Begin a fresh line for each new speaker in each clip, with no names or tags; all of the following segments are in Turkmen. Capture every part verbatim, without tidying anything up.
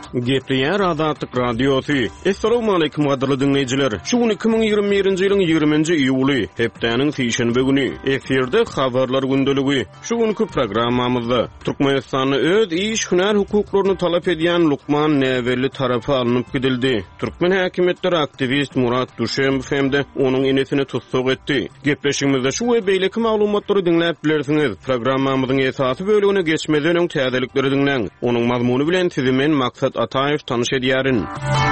Gepleyer Azatlyk Radiosu. Assalamu alaykum gadyrly dinleyijiler. Şu gün iki bin ýygrimi birinji ýylyň ýigriminji iýuly, hepdeniň sýşenbe güni. Eferde habarlar gündeligi. Şu günkü programmamyzda Türkmenistanyň öz iş hünär hukuklaryny talap edýän Lukman Näwerli tarapy alınıp gidildi. Türkmen häkimetleri aktivist Murat Duşemow hemde onuň enesini tutsak etdi. Gepleşigimizde şu we beýleki maglumatlary dinläp bilersiňiz. Programmamyzyň esasy bölügine geçmeden öň täzelikleri dinleň. Onuň mazmuny bilen sizi men maksat Ataev tanış edýärin.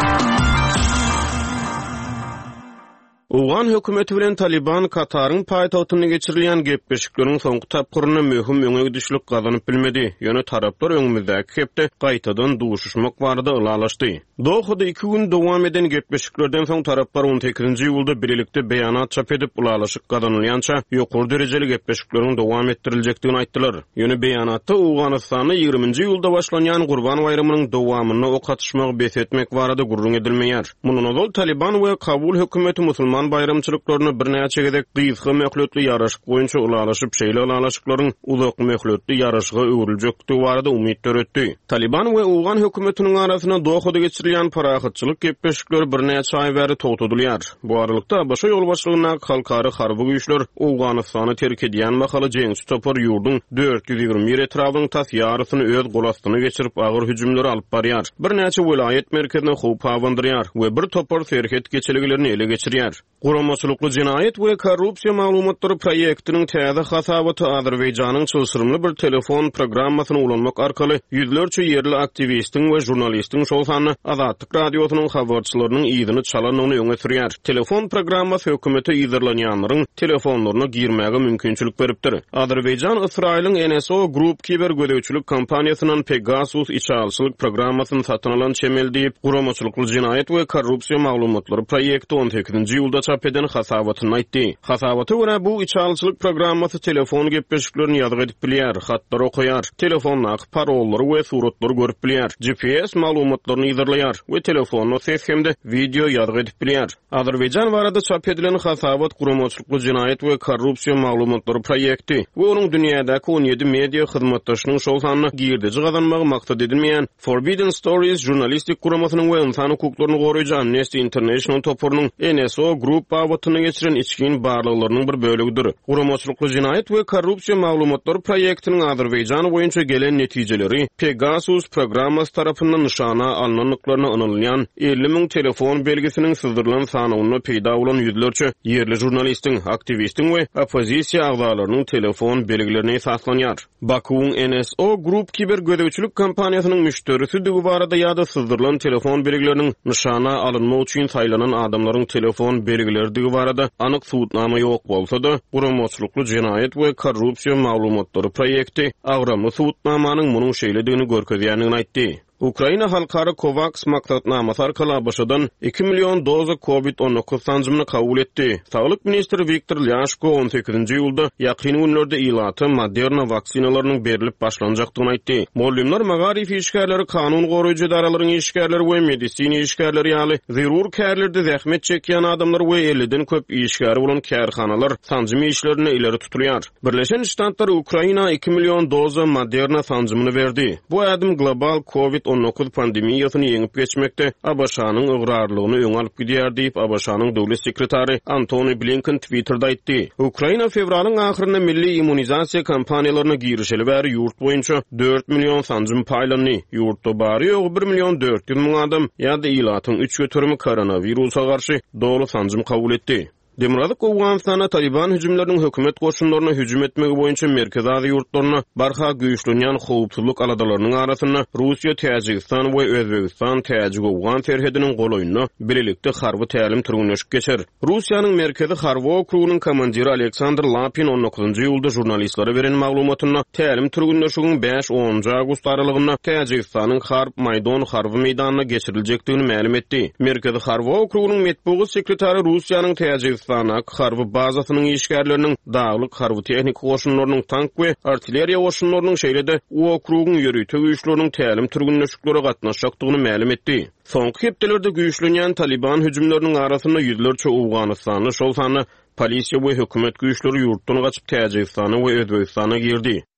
Ugan hökümeti bilen Taliban Kataryň paýtagtyna geçirilýän gepleşikleriň soňky tapgyryny möhüm öňe gidişlik gazanyp bilmedi. Ýöne taraplar öňümizde hepde gaýtadan duşuşmak barada ılalaşdy. Dohada iki gün dowam eden gepleşiklerden soň taraplar on sekizinji ýylda birlikde beýanat çap edip ulalaşyk gazanylýança ýokary derejeli gepleşikleriň dowam ettiriljekdigini aýtdylar. Ýöne beýanatda Owganystanyň ýygrimiňji ýylda başlanýan Gurban baýramynyň dowamyny ok atışmagy besletmek barada gurrun edilmeýär. Munun ol Taliban we Kabul hökümeti musulman bayramçylyklaryny bir näçe gezek gyýyzgy möhletli ýaraşyk boýunça ulalaşyp şeýle ulalaşyklaryň uzak möhletli ýaraşyga öwrüljekdigi barada umyt töretdi. Taliban we Owgan hökümetiniň arasyna Dohada geçirilýän parahatçylyk gepleşikleri bir näçe aý bäri togtadylýar. Bu aralykda başa ýol başlygyna halkary harby güýçler Owganystany terk edýän mahaly jeňsi topar ýurdun dört ýüz ýygrimi bir etrabyň tas ýarysyny öz golastyna geçirip agyr hüjümler alyp barýar. Bir näçe vilayet merkezine howp hawandyrýar we bir topar serhet geçiliglerini ele geçirýär. Guramaçylykly jinayet we korrupsiýa maglumatlary proýektiniň täze hasabaty Azerbaýjanyň çylsyrymly bir telefon programmasyny ulanmak arkaly ýüzlerçe ýerli aktivistiň we jurnalistiň şol sany Azatlyk radiosynyň habarçylarynyň ýygyny çalanyny öňe sürýär. Telefon programmasy hökümeti ýyzyrlanýanlaryň telefonlaryna girmäge mümkinçilik beripdir. Azerbaýjan Israýlyň N S O Group kiber gödäwçilik kompaniýasynyň Pegasus içalçylyk programmasyny satyn alan çemel diýip guramaçylykly jinayet we korrupsiýa maglumatlary proýekti on sekizinji ýylda çap eden hasabatyny aýtdy. Hasabaty görä bu içalçylyk programmasy telefon gepleşiklerini ýadyk edip bilýär, hatlar okuyar, telefonlaky parollary we suratlary görüp bilýär, G P S maglumatlaryny ýyzyrlaýar we telefonu ses hemde video ýadyk edip bilýär. Azerbaýjan barada çap edilen hasabat guramaçylykly jinayet we korrupsiýa maglumatlary proýekti we onuň dünýädäki on ýedi media hyzmatdaşynyň şol sanyny girdici gazanmagy maksat edilmeýän Forbidden Stories jurnalistik guramasynyň we insan hukuklaryny goraýjy Amnesty International topurynyň N S O Group bawatyny geçiren içkin barlyklarynyň bir bölügidir. Guramaçylykly jinayet we korrupsiýa maglumatlary proýektiniň Azerbaýjan boýunça gelen netijeleri Pegasus programmasy tarapyndan nyşana alnanyklaryna anylýan elli miň telefon belgisiniň syzdyrylan sanawyny peýda bolan ýüzlerçe ýerli jurnalistiň, aktivistiň we opozisiýa agzalarynyň telefon belgilerini esaslanýar. Bakuň N S O Group kiber gödäwçilik kompaniýasynyň müşterisi digi barada ýa-da syzdyrylan telefon belgileriniň nyşana alynmagy üçin saýlanan adamlaryň telefon belgileri digi barada anyk suwtnama ýok bolsa-da, guramaçylykly jinayet we korrupsiýa maglumatlary proýekti agramly suwtnamanyň munyň şeýledigini görkezýändigini aýtdy. Ukraina halkara Covax maksatnamasy arkaly başadan iki milyon doza COVID on dokuz sanjymyny kabul etdi. Saglyk ministri Viktor Lyashko on sekizinji ýylda ýakyn günlerde ilaty Moderna vaksinalarynyň berilip başlanjakdygyny aýtdy. Mollimler magarif işgärleri, kanun goraýjy idaralarynın işgärleri we medisini işgärleri ýaly zerur kärlerde zähmet çekýän adamlar we elliden köp işgäri bolan kärhanalar sanjymy işlerini ileri tutulýar. Birleşen Ştatlar Ukraina iki milyon doza Moderna sanjymyny berdi. Bu adım global COVID on dokuz pandemiýasyny ýeňip geçmekde A B Ş'nyň ıgrarlygyny öňe alyp gidýär diýip A B Ş'nyň döwlet sekretary Antony Blinken Twitterda aýtdy. Ukraina fevralyň ahyrynda milli immunizasiýa kampaniýalaryna girişeli bäri ýurt boýunça dört milyon sanjym paýlany. Ýurtda bary ýok bir milyon dört ýüz miň adam ýa-da ilatyň üç götürümi koronawirusa garşy dogry sanjym kabul etdi. Demiradyk Owganystana Taliban hüjümleriniň hökümet goşunlaryna hüjüm etmegi boýunça Merkez Aziýa ýurtlaryna barha güýçlenýän howpsuzlyk aladalarynyň arasyna Russiýa, Täjikistan we Özbegistan Täjik-Owgan terhediniň golaýyna birlikde harby tälim türgünleşip geçer. Russiýanyň merkezi Harby okrugynyň komandiri Aleksandr Lapin on dokuzunji ýylda jurnalistlere beren maglumatyna tälim türgünleşiginiň beş onunji awgust aralygynda Täjikistanyň Harb Maýdan harby meýdanyna geçiriljekdigini ma'lum etdi. Merkezi Harby okrugynyň metbuat sekretary Russiýanyň Täjik Sanak harby bazasynyň işgärleriniň daglyk harby tehnik goşunlarynyň tank we artilleriýa goşunlarynyň şeýlede o okrugyň ýörüýte güýçleriniň tälim türgünleşikleri gatnaşjakdygyny ma'lum etdi. Soňky hepdelerde güýçlenýän Taliban hüjümleriniň arasynda ýüzlerçe Owganystanyň şol sany polisiýa we hökümet güýçleri ýurtdan gaçyp Täjikistana we Özbegistana girdi.